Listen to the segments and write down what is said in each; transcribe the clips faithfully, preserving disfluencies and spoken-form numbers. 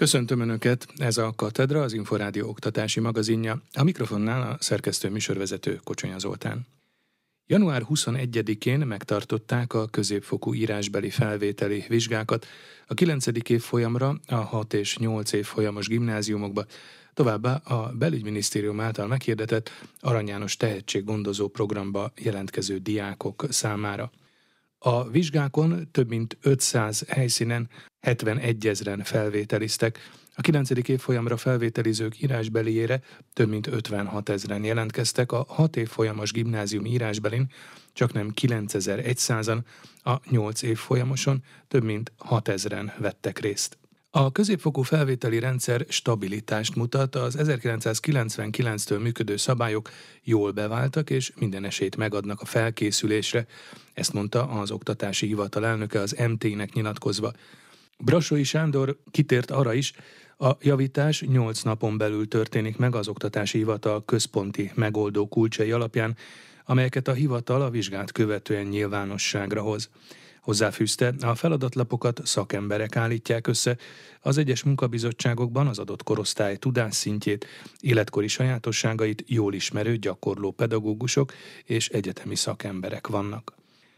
Köszöntöm Önöket, ez a Katedra, az Inforádió oktatási magazinja, a mikrofonnál a szerkesztő műsorvezető Kocsonya Zoltán. január huszonegyedikén megtartották a középfokú írásbeli felvételi vizsgákat a kilencedik évfolyamra, a hat és nyolc évfolyamos gimnáziumokba, továbbá a Belügyminisztérium által meghirdetett Arany János tehetséggondozó programba jelentkező diákok számára. A vizsgákon több mint ötszáz helyszínen hetvenegyezren felvételiztek, a kilencedik évfolyamra felvételizők írásbeliére több mint ötvenhatezren jelentkeztek, a hat évfolyamos gimnázium írásbelin csaknem kilencezerszázan, a nyolc évfolyamoson több mint hatezren vettek részt. A középfokú felvételi rendszer stabilitást mutat, az ezerkilencszázkilencvenkilenctől működő szabályok jól beváltak és minden esélyt megadnak a felkészülésre, ezt mondta az Oktatási Hivatal elnöke az em té-nek nyilatkozva. Brassói Sándor kitért arra is, a javítás nyolc napon belül történik meg az Oktatási Hivatal központi megoldó kulcsai alapján, amelyeket a hivatal a vizsgát követően nyilvánosságra hoz. Hozzáfűzte, a feladatlapokat szakemberek állítják össze, az egyes munkabizottságokban az adott korosztály tudásszintjét, életkori sajátosságait jól ismerő gyakorló pedagógusok és egyetemi szakemberek vannak.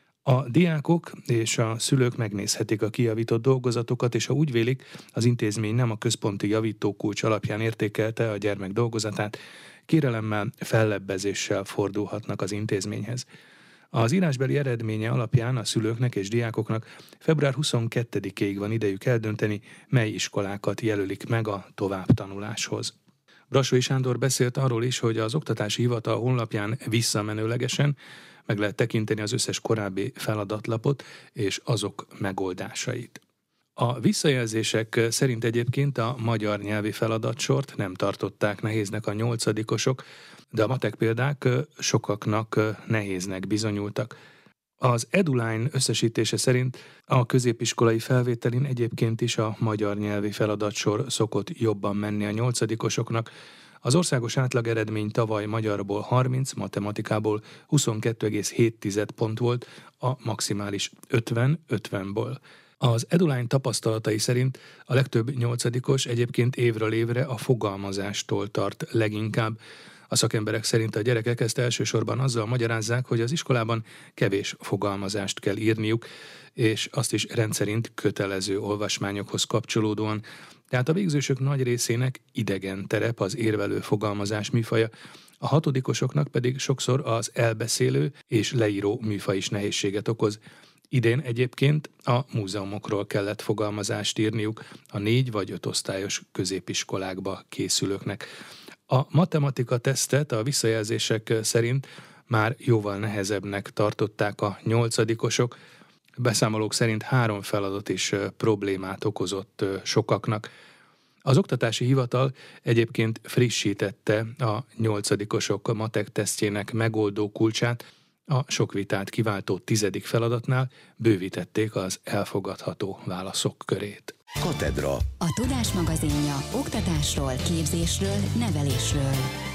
A diákok és a szülők megnézhetik a kijavított dolgozatokat, és ha úgy vélik, az intézmény nem a központi javítókulcs alapján értékelte a gyermek dolgozatát, kérelemmel, fellebbezéssel fordulhatnak az intézményhez. Az írásbeli eredménye alapján a szülőknek és diákoknak február huszonkettedikéig van idejük eldönteni, mely iskolákat jelölik meg a továbbtanuláshoz. Brassói Sándor beszélt arról is, hogy az Oktatási Hivatal honlapján visszamenőlegesen meg lehet tekinteni az összes korábbi feladatlapot és azok megoldásait. A visszajelzések szerint egyébként a magyar nyelvi feladatsort nem tartották nehéznek a nyolcadikosok, de a matek példák sokaknak nehéznek bizonyultak. Az EduLine összesítése szerint a középiskolai felvételin egyébként is a magyar nyelvi feladatsor szokott jobban menni a nyolcadikosoknak. Az országos átlag eredmény tavaly magyarból harminc, matematikából huszonkettő egész hét pont volt, a maximális ötven ötvenből. Az EduLine tapasztalatai szerint a legtöbb nyolcadikos egyébként évről évre a fogalmazástól tart leginkább. A szakemberek szerint a gyerekek ezt elsősorban azzal magyarázzák, hogy az iskolában kevés fogalmazást kell írniuk, és azt is rendszerint kötelező olvasmányokhoz kapcsolódóan. Tehát a végzősök nagy részének idegen terep az érvelő fogalmazás műfaja, a hatodikosoknak pedig sokszor az elbeszélő és leíró műfaj is nehézséget okoz. Idén egyébként a múzeumokról kellett fogalmazást írniuk a négy vagy öt osztályos középiskolákba készülőknek. A matematika tesztet a visszajelzések szerint már jóval nehezebbnek tartották a nyolcadikosok. Beszámolók szerint három feladat is problémát okozott sokaknak. Az Oktatási Hivatal egyébként frissítette a nyolcadikosok matek tesztjének megoldó kulcsát, a sok vitát kiváltó tizedik feladatnál bővítették az elfogadható válaszok körét. Katedra. A Tudás magazinja oktatásról, képzésről, nevelésről.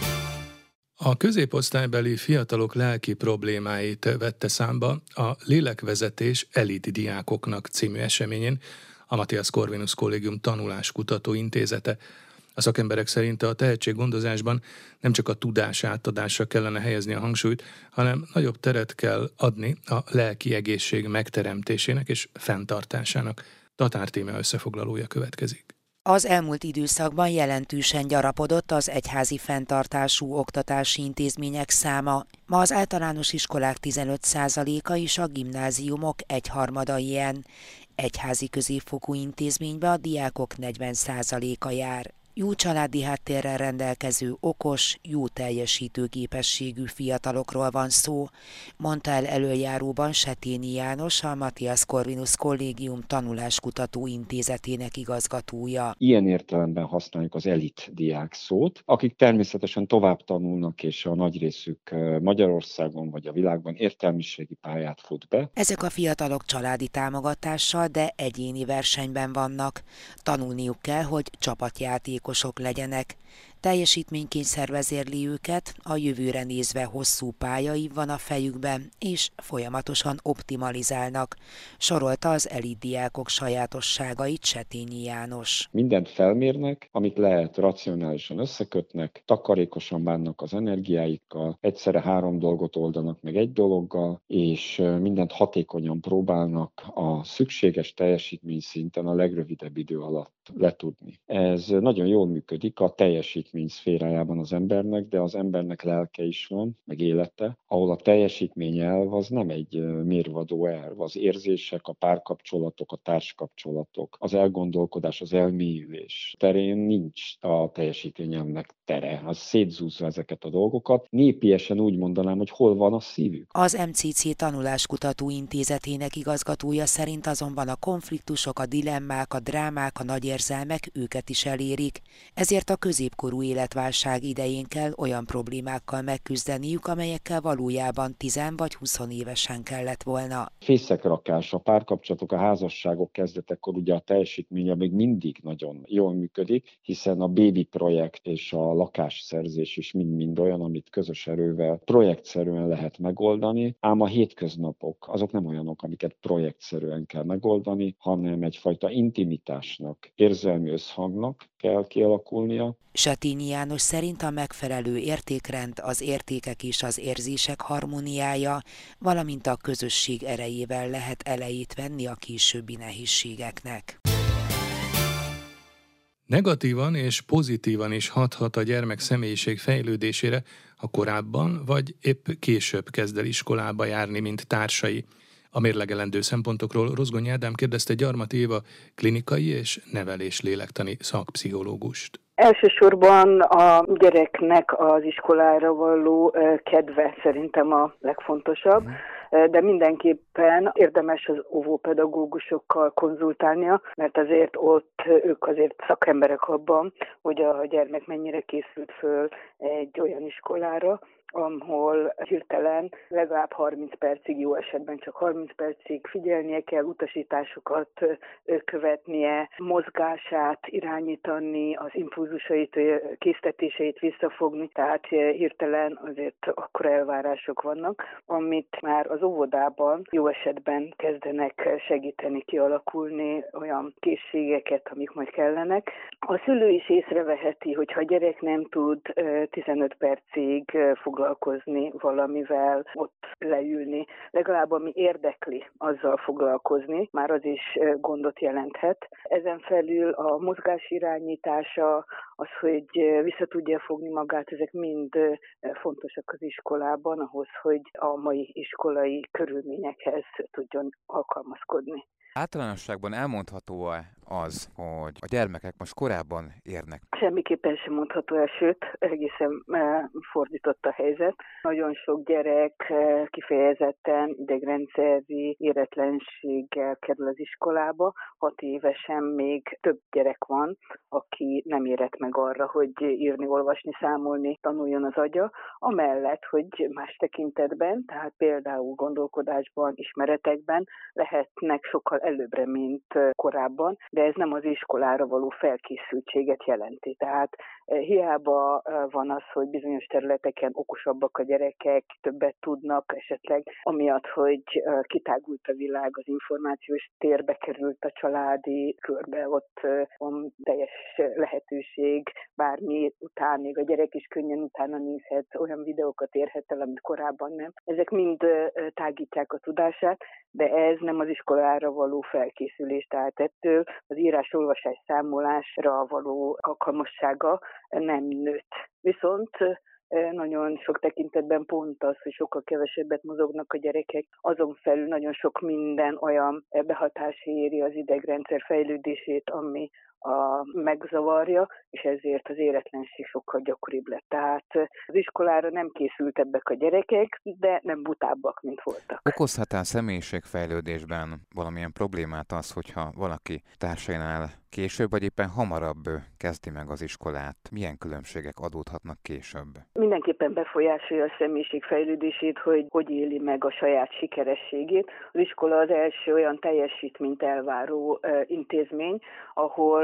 A középosztálybeli fiatalok lelki problémáit vette számba a Lélekvezetés elit diákoknak című eseményén a Matthias Corvinus Kollégium Tanuláskutató Intézete. A szakemberek szerint a tehetséggondozásban nem csak a tudás átadásra kellene helyezni a hangsúlyt, hanem nagyobb teret kell adni a lelki egészség megteremtésének és fenntartásának. Tatár Tímea összefoglalója következik. Az elmúlt időszakban jelentősen gyarapodott az egyházi fenntartású oktatási intézmények száma. Ma az általános iskolák tizenöt százaléka és a gimnáziumok egyharmada ilyen. Egyházi középfokú intézménybe a diákok negyven százaléka jár. Jó családi háttérrel rendelkező, okos, jó teljesítő képességű fiatalokról van szó, mondta el elöljáróban Seténi János, a Matthias Corvinus Kollégium Tanuláskutató Intézetének igazgatója. Ilyen értelemben használjuk az elit diák szót, akik természetesen tovább tanulnak, és a nagy részük Magyarországon vagy a világban értelmiségi pályát fut be. Ezek a fiatalok családi támogatással, de egyéni versenyben vannak. Tanulniuk kell, hogy csapatjátékosok legyenek. Teljesítménykényszer vezérli őket, a jövőre nézve hosszú pályaív van a fejükben, és folyamatosan optimalizálnak, sorolta az elitdiákok sajátosságait Setényi János. Mindent felmérnek, amit lehet, racionálisan összekötnek, takarékosan bánnak az energiáikkal, egyszerre három dolgot oldanak meg egy dologgal, és mindent hatékonyan próbálnak a szükséges teljesítmény szinten a legrövidebb idő alatt letudni. Ez nagyon jól működik a teljesítmény szférájában az embernek, de az embernek lelke is van, meg élete, ahol a teljesítmény elv az nem egy mérvadó elv. Az érzések, a párkapcsolatok, a társkapcsolatok, az elgondolkodás, az elmélyülés terén nincs a teljesítményemnek tere. Az szétzúzza ezeket a dolgokat. Népiesen úgy mondanám, hogy hol van a szívük. Az em cé cé Tanuláskutató Intézetének igazgatója szerint azonban a konfliktusok, a dilemmák, a drámák, a nagy érzelmek őket is elérik, ezért a középkorú életválság idején kell olyan problémákkal megküzdeniük, amelyekkel valójában tizen vagy huszonévesen kellett volna. Fészekrakás, a párkapcsolatok, a házasságok kezdetekor ugye a teljesítménye még mindig nagyon jól működik, hiszen a bébi projekt és a lakásszerzés is mind-mind olyan, amit közös erővel projektszerűen lehet megoldani, ám a hétköznapok azok nem olyanok, amiket projektszerűen kell megoldani, hanem egyfajta intimitásnak, érzelmi összhangnak kell kialakulnia. Setényi János szerint a megfelelő értékrend, az értékek és az érzések harmóniája, valamint a közösség erejével lehet elejét venni a későbbi nehézségeknek. Negatívan és pozitívan is hathat a gyermek személyiség fejlődésére, ha korábban vagy épp később kezd el iskolába járni, mint társai. A mérlegelendő szempontokról Rozgonyi Ádám kérdezte Gyarmati Éva klinikai és nevelés-lélektani szakpszichológust. Elsősorban a gyereknek az iskolára való kedve szerintem a legfontosabb, de mindenképpen érdemes az óvópedagógusokkal konzultálnia, mert azért ott ők azért szakemberek abban, hogy a gyermek mennyire készült föl egy olyan iskolára, ahol hirtelen legalább harminc percig, jó esetben csak harminc percig figyelnie kell, utasításokat követnie, mozgását irányítani, az impulzusait, késztetéseit visszafogni, tehát hirtelen azért akkor elvárások vannak, amit már az óvodában jó esetben kezdenek segíteni kialakulni olyan készségeket, amik majd kellenek. A szülő is észreveheti, hogy ha a gyerek nem tud tizenöt percig foglalkozni valamivel, ott leülni, legalább ami érdekli, azzal foglalkozni, már az is gondot jelenthet. Ezen felül a mozgás irányítása, az, hogy vissza tudja fogni magát, ezek mind fontosak az iskolában, ahhoz, hogy a mai iskolai körülményekhez tudjon alkalmazkodni. Általánosságban elmondható-e az, hogy a gyermekek most korábban érnek? Semmiképpen sem mondható el, sőt, egészen fordított a helyzet. Nagyon sok gyerek kifejezetten idegrendszeri éretlenséggel kerül az iskolába. Hat évesen még több gyerek van, aki nem érett meg arra, hogy írni, olvasni, számolni tanuljon az agya, amellett, hogy más tekintetben, tehát például gondolkodásban, ismeretekben lehetnek sokkal előbbre, mint korábban, de ez nem az iskolára való felkészültséget jelenti. Tehát hiába van az, hogy bizonyos területeken okosabbak a gyerekek, többet tudnak esetleg, amiatt, hogy kitágult a világ, az információs térbe került a családi körbe, ott van teljes lehetőség, bármi után, még a gyerek is könnyen utána nézhet, olyan videókat érhet el, amit korábban nem. Ezek mind tágítják a tudását, de ez nem az iskolára való felkészülés, tehát ettől az írás-olvasás számolásra való alkalmassága nem nőtt. Viszont nagyon sok tekintetben pont az, hogy sokkal kevesebbet mozognak a gyerekek, azon felül nagyon sok minden olyan behatása éri az idegrendszer fejlődését, ami a megzavarja, és ezért az éretlenség sokkal gyakoribb lett. Tehát az iskolára nem készültebbek a gyerekek, de nem butábbak, mint voltak. Okozhat-e a személyiségfejlődésben valamilyen problémát az, hogyha valaki társainál később, vagy éppen hamarabb kezdi meg az iskolát? Milyen különbségek adódhatnak később? Mindenképpen befolyásolja a személyiség fejlődését, hogy hogy éli meg a saját sikerességét. Az iskola az első olyan teljesítményt elváró uh, intézmény, ahol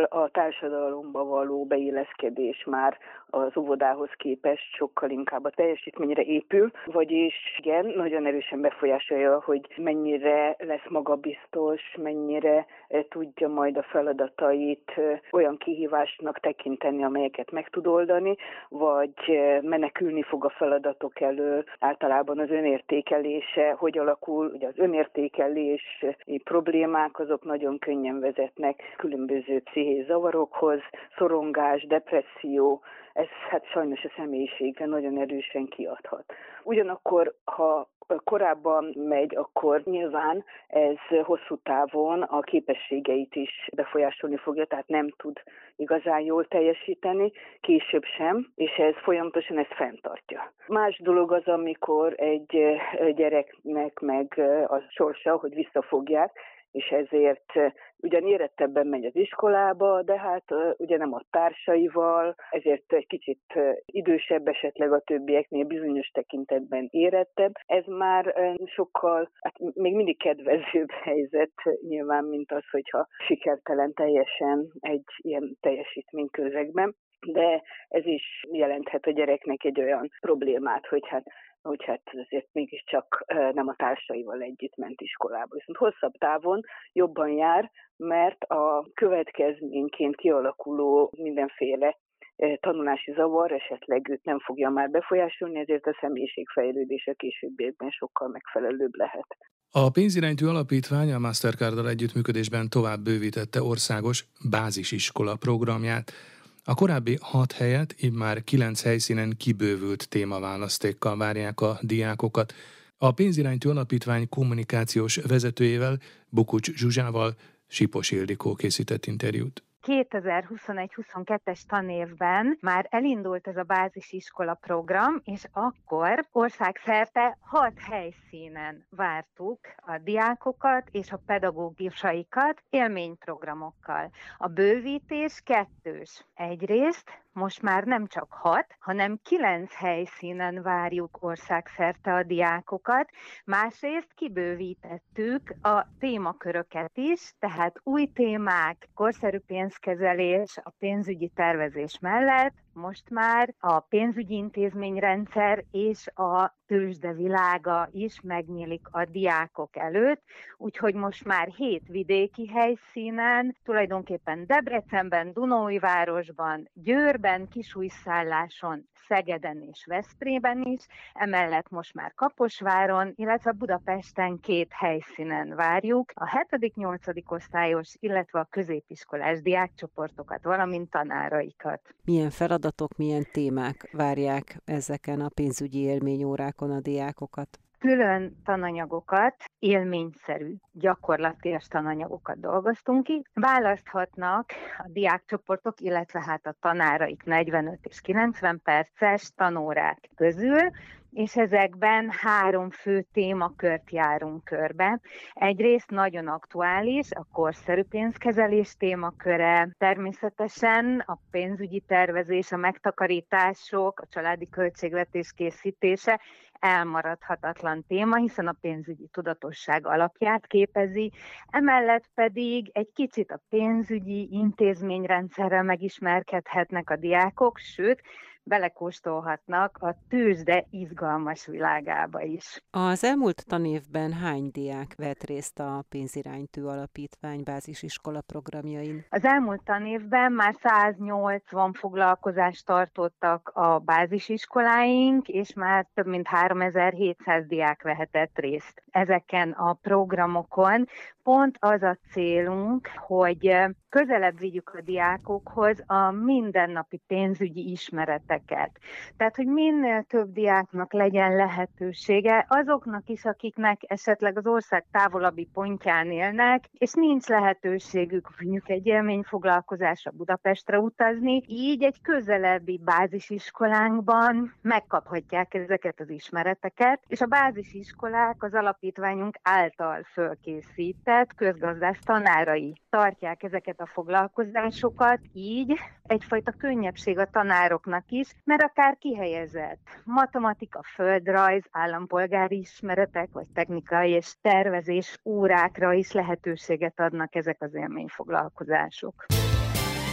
a társadalomba való beilleszkedés már az óvodához képest sokkal inkább a teljesítményre épül, vagyis igen, nagyon erősen befolyásolja, hogy mennyire lesz magabiztos, mennyire tudja majd a feladatait olyan kihívásnak tekinteni, amelyeket meg tud oldani, vagy menekülni fog a feladatok elől. Általában az önértékelése, hogy alakul, ugye az önértékelés problémák, azok nagyon könnyen vezetnek különböző pszichés zavarokhoz, szorongás, depresszió, ez hát sajnos a személyiségre nagyon erősen kiadhat. Ugyanakkor, ha korábban megy, akkor nyilván ez hosszú távon a képességeit is befolyásolni fogja, tehát nem tud igazán jól teljesíteni, később sem, és ez folyamatosan ezt fenntartja. Más dolog az, amikor egy gyereknek meg a sorsa, hogy visszafogják, és ezért ugyan érettebben megy az iskolába, de hát ugye nem a társaival, ezért egy kicsit idősebb esetleg a többieknél, bizonyos tekintetben érettebb. Ez már sokkal, hát még mindig kedvezőbb helyzet nyilván, mint az, hogyha sikertelen teljesen egy ilyen teljesítményközegben. De ez is jelenthet a gyereknek egy olyan problémát, hogy hát hogy hát azért mégiscsak nem a társaival együtt ment iskolába. Viszont hosszabb távon jobban jár, mert a következményként kialakuló mindenféle tanulási zavar esetleg őt nem fogja már befolyásolni, ezért a személyiségfejlődés a későbbiekben sokkal megfelelőbb lehet. A pénziránytű alapítvány a Mastercarddal együttműködésben tovább bővítette országos bázisiskola programját. A korábbi hat helyet immár kilenc helyszínen kibővült témaválasztékkal várják a diákokat. A pénziránytű alapítvány kommunikációs vezetőjével, Bukucs Zsuzsával Sipos Ildikó készített interjút. kétezer-huszonegy-huszonkettes tanévben már elindult ez a bázisiskola program, és akkor országszerte hat helyszínen vártuk a diákokat és a pedagógusaikat élményprogramokkal. A bővítés kettős. Egyrészt most már nem csak hat, hanem kilenc helyszínen várjuk országszerte a diákokat. Másrészt kibővítettük a témaköröket is, tehát új témák, korszerű pénzkezelés, a pénzügyi tervezés mellett most már a pénzügyi intézményrendszer és a tőzsde világa is megnyílik a diákok előtt, úgyhogy most már hét vidéki helyszínen, tulajdonképpen Debrecenben, Dunaújvárosban, Győrben, Kisújszálláson, Szegeden és Veszprémben is, emellett most már Kaposváron, illetve Budapesten két helyszínen várjuk a hetedik-nyolcadik osztályos, illetve a középiskolás diákcsoportokat, valamint tanáraikat. Milyen feladatok, milyen témák várják ezeken a pénzügyi élményórákon a diákokat? Külön tananyagokat, élményszerű, gyakorlatias tananyagokat dolgoztunk ki. Választhatnak a diákcsoportok, illetve hát a tanáraik negyvenöt és kilencven perces tanórák közül, és ezekben három fő témakört járunk körbe. Egyrészt nagyon aktuális, a korszerű pénzkezelés témaköre, természetesen a pénzügyi tervezés, a megtakarítások, a családi költségvetés készítése elmaradhatatlan téma, hiszen a pénzügyi tudatosság alapját képezi, emellett pedig egy kicsit a pénzügyi intézményrendszerrel megismerkedhetnek a diákok, sőt, belekóstolhatnak a tőzsde izgalmas világába is. Az elmúlt tanévben hány diák vett részt a pénziránytű alapítvány bázisiskola programjain? Az elmúlt tanévben már száznyolcvan foglalkozást tartottak a bázisiskoláink, és már több mint háromezer-hétszáz diák vehetett részt ezeken a programokon. Pont az a célunk, hogy közelebb vigyük a diákokhoz a mindennapi pénzügyi ismereteket. Tehát, hogy minél több diáknak legyen lehetősége, azoknak is, akiknek esetleg az ország távolabbi pontján élnek, és nincs lehetőségük mondjuk egy élményfoglalkozásra Budapestre utazni, így egy közelebbi bázisiskolánkban megkaphatják ezeket az ismereteket, és a bázisiskolák az alapítványunk által fölkészített közgazdász tanárai tartják ezeket a foglalkozásokat, így egyfajta könnyebbség a tanároknak is, mert akár kihelyezett matematika, földrajz, állampolgári ismeretek, vagy technikai és tervezés órákra is lehetőséget adnak ezek az élményfoglalkozások.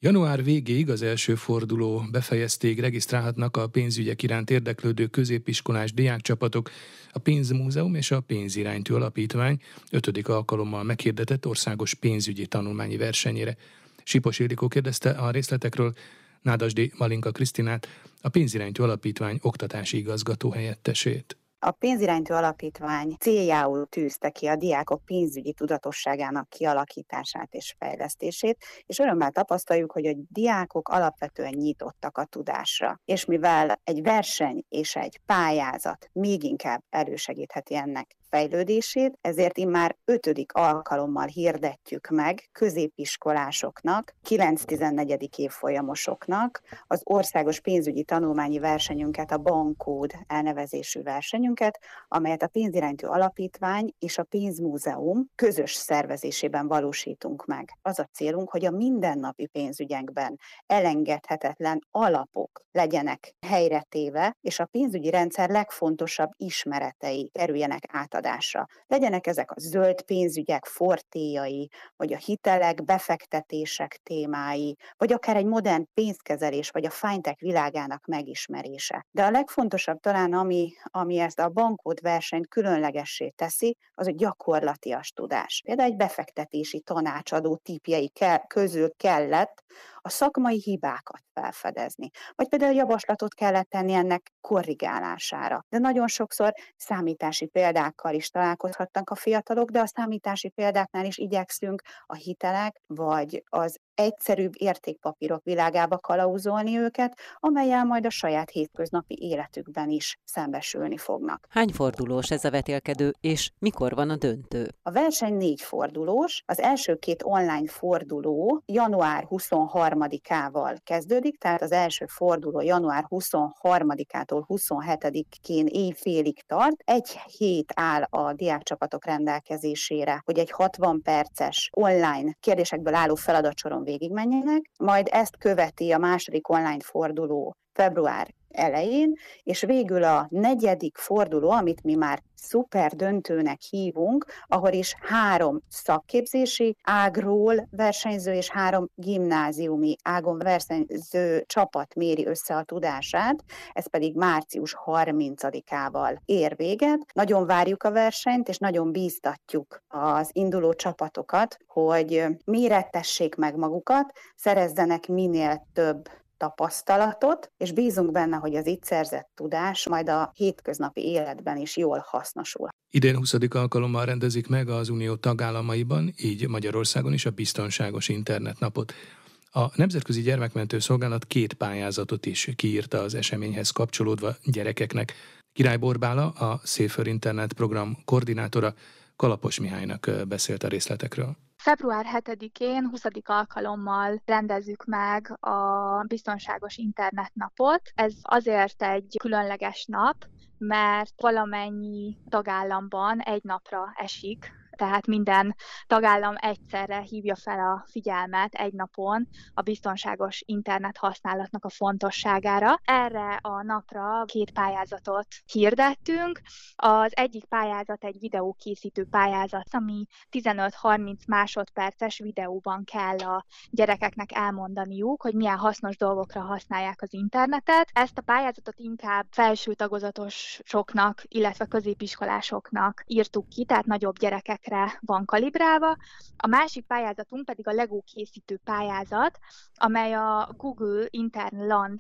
Január végéig, az első forduló befejeztéig regisztrálhatnak a pénzügyek iránt érdeklődő középiskolás diákcsapatok a Pénzmúzeum és a Pénziránytű Alapítvány ötödik alkalommal meghirdetett országos pénzügyi tanulmányi versenyére. Sipos Ildikó kérdezte a részletekről Nádasdy Malinka Krisztinát, a Pénziránytű Alapítvány oktatási igazgató helyettesét. A Pénziránytű Alapítvány céljául tűzte ki a diákok pénzügyi tudatosságának kialakítását és fejlesztését, és örömmel tapasztaljuk, hogy a diákok alapvetően nyitottak a tudásra. És mivel egy verseny és egy pályázat még inkább elősegítheti ennek fejlődését, ezért immár ötödik alkalommal hirdetjük meg középiskolásoknak, kilenc-tizennegyedik évfolyamosoknak az országos pénzügyi tanulmányi versenyünket, a Bankód elnevezésű versenyünket, amelyet a Pénziránytű Alapítvány és a Pénzmúzeum közös szervezésében valósítunk meg. Az a célunk, hogy a mindennapi pénzügyekben elengedhetetlen alapok legyenek helyretéve, és a pénzügyi rendszer legfontosabb ismeretei kerüljenek átadásra. Legyenek ezek a zöld pénzügyek fortéjai, vagy a hitelek, befektetések témái, vagy akár egy modern pénzkezelés, vagy a fintech világának megismerése. De a legfontosabb talán, ami, ami ezt a Bankód versenyt különlegessé teszi, az a gyakorlatias tudás. Például egy befektetési tanácsadó típjei kell, közül kellett a szakmai hibákat felfedezni, vagy például javaslatot kellett tenni ennek korrigálására. De nagyon sokszor számítási példákkal is találkozhattak a fiatalok, de a számítási példáknál is igyekszünk a hitelek, vagy az egyszerűbb értékpapírok világába kalauzolni őket, amellyel majd a saját hétköznapi életükben is szembesülni fognak. Hány fordulós ez a vetélkedő, és mikor van a döntő? A verseny négy fordulós, az első két online forduló január huszonharmadikával kezdődik, tehát az első forduló január huszonharmadikától huszonhetedikén éjfélig tart. Egy hét áll a diákcsapatok rendelkezésére, hogy egy hatvan perces online kérdésekből álló feladatsoron végigmenjenek, majd ezt követi a második online forduló február elején, és végül a negyedik forduló, amit mi már szuper döntőnek hívunk, ahol is három szakképzési ágról versenyző és három gimnáziumi ágon versenyző csapat méri össze a tudását, ez pedig március harmincadikával ér véget. Nagyon várjuk a versenyt, és nagyon bíztatjuk az induló csapatokat, hogy mérettessék meg magukat, szerezzenek minél több tapasztalatot, és bízunk benne, hogy az itt szerzett tudás majd a hétköznapi életben is jól hasznosul. Idén huszadik alkalommal rendezik meg az Unió tagállamaiban, így Magyarországon is a biztonságos internetnapot. A Nemzetközi Gyermekmentő Szolgálat két pályázatot is kiírta az eseményhez kapcsolódva gyerekeknek. Király Borbála, a Safer Internet program koordinátora, Kalapos Mihálynak beszélt a részletekről. február hetedikén huszadik alkalommal rendezzük meg a Biztonságos Internetnapot. Ez azért egy különleges nap, mert valamennyi tagállamban egy napra esik, tehát minden tagállam egyszerre hívja fel a figyelmet egy napon a biztonságos internet használatnak a fontosságára. Erre a napra két pályázatot hirdettünk. Az egyik pályázat egy videókészítő pályázat, ami tizenöt-harminc másodperces videóban kell a gyerekeknek elmondaniuk, hogy milyen hasznos dolgokra használják az internetet. Ezt a pályázatot inkább felső tagozatosoknak, illetve középiskolásoknak írtuk ki, tehát nagyobb gyerekek van kalibrálva. A másik pályázatunk pedig a Lego készítő pályázat, amely a Google Interland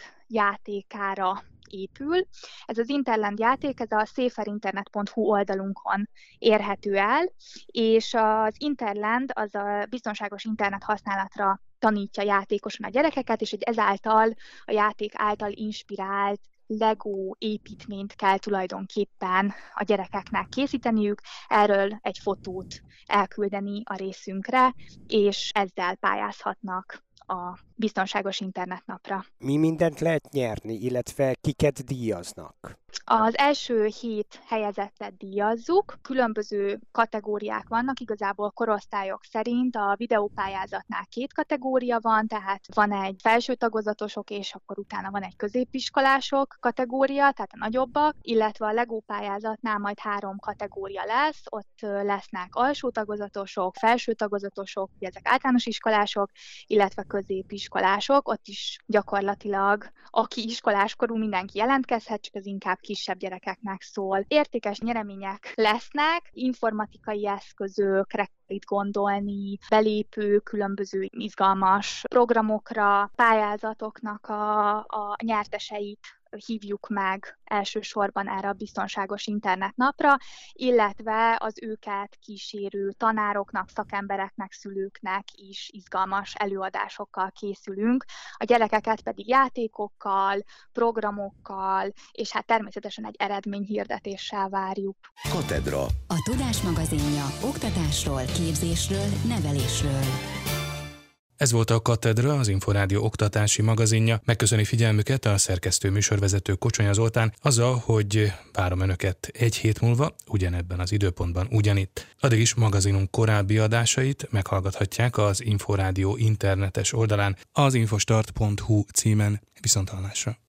játékára épül. Ez az Interland játék, ez a safer internet pont hu oldalunkon érhető el, és az Interland az a biztonságos internet használatra tanítja játékosan a gyerekeket, és hogy ezáltal a játék által inspirált Lego építményt kell tulajdonképpen a gyerekeknek készíteniük, erről egy fotót elküldeni a részünkre, és ezzel pályázhatnak a biztonságos internetnapra. Mi mindent lehet nyerni, illetve kiket díjaznak? Az első hét helyezettet díjazzuk, különböző kategóriák vannak, igazából korosztályok szerint a videópályázatnál két kategória van, tehát van egy felső tagozatosok, és akkor utána van egy középiskolások kategória, tehát a nagyobbak, illetve a Lego pályázatnál majd három kategória lesz, ott lesznek alsó tagozatosok, felső tagozatosok, ezek általános iskolások, illetve középiskolások, ott is gyakorlatilag aki iskoláskorú, mindenki jelentkezhet, csak az inkább kisebb gyerekeknek szól. Értékes nyeremények lesznek, informatikai eszközökre itt gondolni, belépő, különböző izgalmas programokra, pályázatoknak a, a nyerteseit hívjuk meg elsősorban erre a biztonságos internetnapra, illetve az őket kísérő tanároknak, szakembereknek, szülőknek is izgalmas előadásokkal készülünk. A gyerekeket pedig játékokkal, programokkal, és hát természetesen egy eredményhirdetéssel várjuk. Katedra. A Tudás magazinja oktatásról, képzésről, nevelésről. Ez volt a Katedra, az Inforádió oktatási magazinja. Megköszöni figyelmüket a szerkesztő műsorvezető Kocsonya Zoltán azzal, hogy várom Önöket egy hét múlva, ugyanebben az időpontban, ugyanitt. Addig is magazinunk korábbi adásait meghallgathatják az Inforádió internetes oldalán, az infostart pont hu címen. Viszonthallásra.